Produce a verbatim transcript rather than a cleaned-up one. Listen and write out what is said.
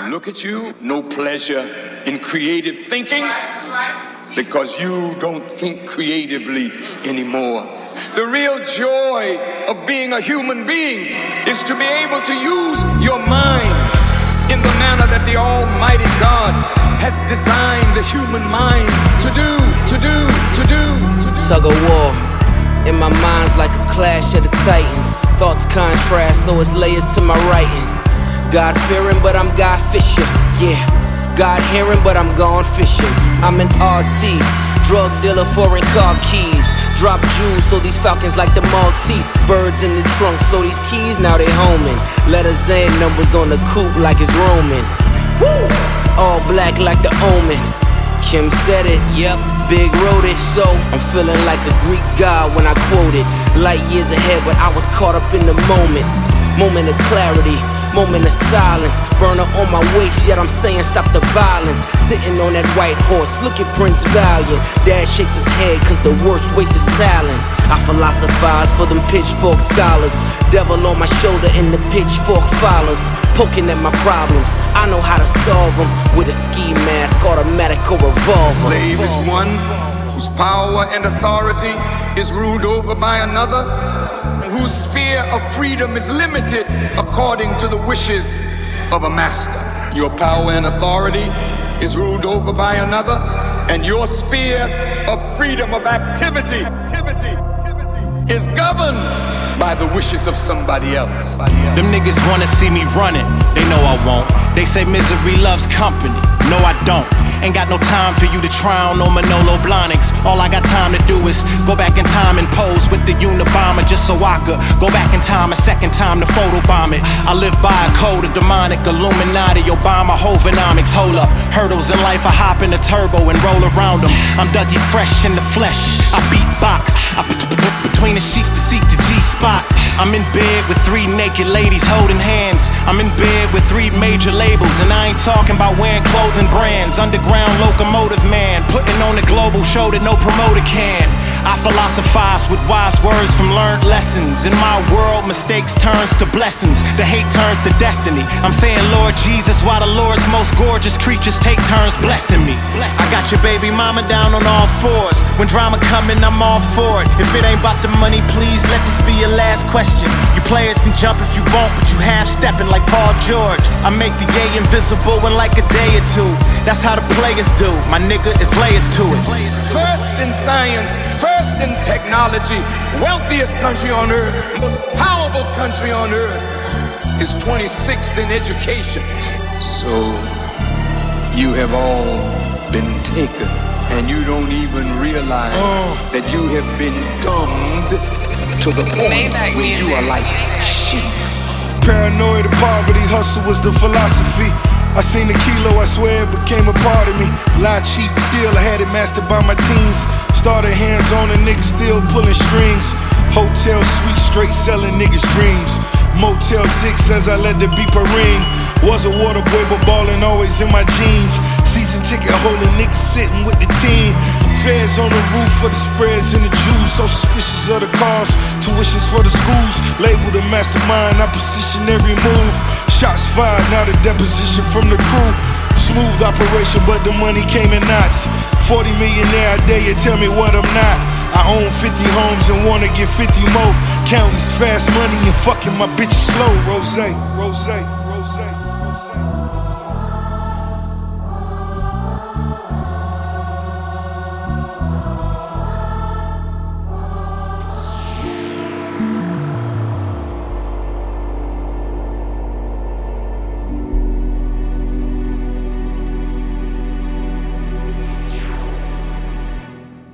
look at you, no pleasure in creative thinking because you don't think creatively anymore. The real joy of being a human being is to be able to use your mind in the manner that the Almighty God has designed the human mind to do, to do, to do, to do. Tug of war. In my mind's like a clash of the titans. Thoughts contrast, so it's layers to my writing. God-fearing, but I'm God Fisher, yeah. God-hearing, but I'm gone fishing. I'm an artiste, drug dealer, foreign car keys. Drop jewels, so these falcons like the Maltese. Birds in the trunk, so these keys, now they homing. Letters and numbers on the coupe like it's Roman. Woo! All black like the Omen. Kim said it, yep, Big wrote it, so I'm feeling like a Greek god when I quote it. Light years ahead, but I was caught up in the moment. Moment of clarity, moment of silence. Burner on my waist, yet I'm saying stop the violence. Sitting on that white horse, look at Prince Valiant. Dad shakes his head cause the worst waste is talent. I philosophize for them pitchfork scholars. Devil on my shoulder and the pitchfork followers. Poking at my problems, I know how to solve them. With a ski mask, automatic or revolver. Slave is one whose power and authority is ruled over by another, whose sphere of freedom is limited according to the wishes of a master. Your power and authority is ruled over by another, and your sphere of freedom of activity, activity, activity is governed by the wishes of somebody else. Them niggas wanna see me running, they know I won't. They say misery loves company, no I don't. Ain't got no time for you to try on no Manolo Blahniks. All I got time to do is go back in time and pose with the Unabomber just so I could go back in time a second time to photobomb it. I live by a code of demonic Illuminati, Obama, Hovenomics. Hold up, hurdles in life, I hop in the turbo and roll around them. I'm Dougie Fresh in the flesh, I beatbox. I put between the sheets to seek the G-spot. I'm in bed with three naked ladies holding hands. I'm in bed with three major labels, and I ain't talking about wearing clothing brands. Underground locomotive man, putting on a global show that no promoter can. I philosophize with wise words from learned lessons. In my world, mistakes turns to blessings. The hate turns to destiny. I'm saying, Lord Jesus, why the Lord's most gorgeous creatures take turns blessing me. I got your baby mama down on all fours. When drama coming, I'm all for it. If it ain't about the money, please let this be your last question. You players can jump if you want, but you half-stepping like Paul George. I make the yay invisible in like a day or two. That's how the players do. My nigga, it's layers to it. First in science, first in technology, wealthiest country on earth, most powerful country on earth, is twenty-sixth in education. So you have all been taken, and you don't even realize uh. that you have been dumbed to the point where you are like sheep. Paranoid of poverty, hustle was the philosophy. I seen the kilo, I swear it became a part of me. Lie, cheat, steal, I had it mastered by my teens. Started hands on a nigga still pulling strings. Hotel suite, straight selling niggas dreams. Motel six as I let the beeper ring. Was a water boy but ballin' always in my jeans. Season ticket holding niggas sitting with the team. Feds on the roof for the spreads and the Jews. So suspicious of the cars, tuitions for the schools. Labeled a mastermind, I position every move. Shots fired, now the deposition from the crew. Smooth operation, but the money came in knots. Forty millionaire a day, you tell me what I'm not. I own fifty homes and wanna get fifty more. Counting fast money and fucking my bitch slow. Rose, rose.